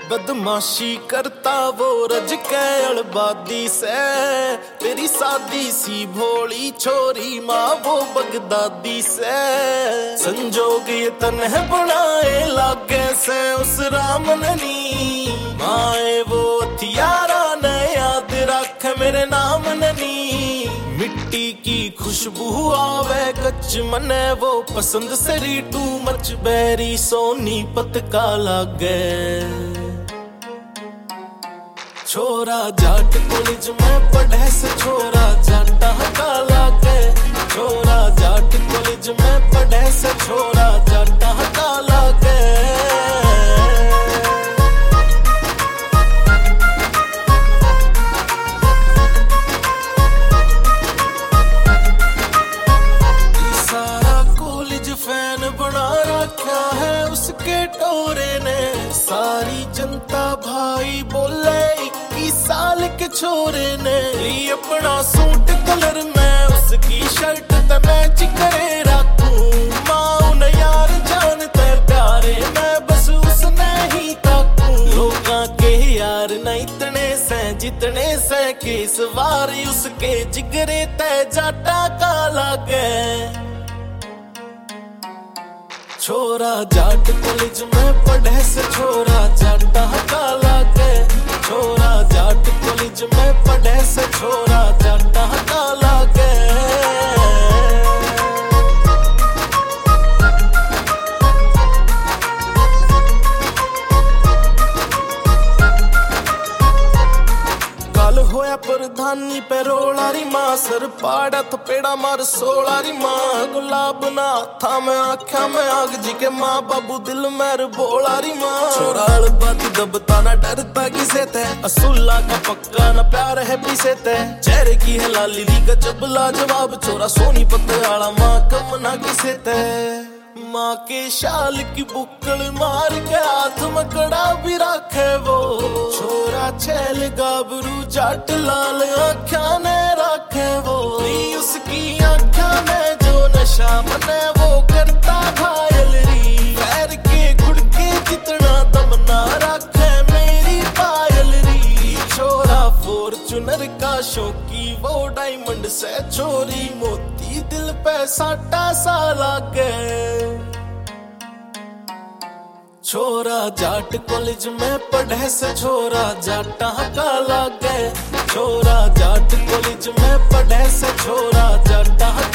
बदमाशी करता वो रज के अड़बादी से, तेरी सादी सी भोली छोरी माँ वो बगदादी से। संजोग ये तन है बनाए लागे से उस रामननी, माए वो हथियारा ने याद रख मेरे नाम ननी। मिट्टी की खुशबू आवे कच मने वो पसंद सरी टू मच बैरी सोनी पतका लागे। छोरा जाट कॉलेज में पढ़े से छोरा जाटा का लागे, छोरा जाट कॉलेज में पढ़े से छोरा जाटा का लागे। सारा कॉलेज फैन बना रखा है उसके टोरे ने, सारी जनता भाई बोले 21 साल के छोरे ने। अपना सूट कलर में उसकी शर्ट ते मैच करे रखूं, माँ उन्हें यार जानते प्यारे मैं बस उसने ही ताकूं। लोगां के यार न इतने से जितने से कि सवारी उसके जिगरे ते जाटा का लागे। छोरा जाट कॉलेज में पढ़े से छोरा जाटा का लागे, छोरा जाट कॉलेज में पढ़े से छोरा जाटा का लागे। होया प्रधानी पे रोलारी माँ, सर पाड़ा थपेड़ा मार सोलारी माँ। गुलाब ना था मैं आख्या में आग जी के माँ बाबू दिल मेर बोलारी माँ। छोरा अड़बाती दबता ना डरता किसे थे, असुल्ला का पक्का ना प्यार है पीसे थे। चेहरे की है लाली री गजब लाजवाब, छोरा सोनी पत्ते आला माँ कम ना किसे थे। माँ के शाल की बुक्कड़ मार के हाथ में कड़ा भी रखे वो, छोरा छैल गाबरू जाट लाल आँखा ने रखे वो। उसकी आँखा में जो नशा मने वो करता घायल री, पैर के घुड़के जितना दम ना रखे मेरी पायल री। छोरा फॉर्च्यूनर का शौकी वो डायमंड से छोरी मोती दिल पे साटा सा लागे। छोरा जाट कॉलेज में पढ़े से छोरा जाटा का लागे, छोरा जाट कॉलेज में पढ़े से छोरा जाटा